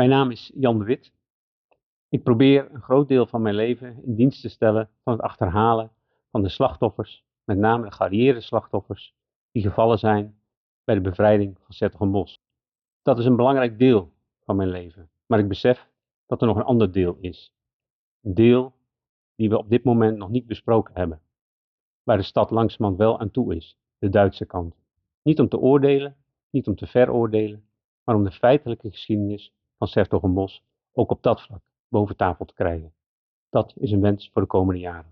Mijn naam is Jan de Wit. Ik probeer een groot deel van mijn leven in dienst te stellen van het achterhalen van de slachtoffers, met name de geallieerde slachtoffers, die gevallen zijn bij de bevrijding van 's-Hertogenbosch. Dat is een belangrijk deel van mijn leven, maar ik besef dat er nog een ander deel is. Een deel die we op dit moment nog niet besproken hebben, waar de stad langzamerhand wel aan toe is, de Duitse kant. Niet om te oordelen, niet om te veroordelen, maar om de feitelijke geschiedenis van 's-Hertogenbosch ook op dat vlak boven tafel te krijgen. Dat is een wens voor de komende jaren.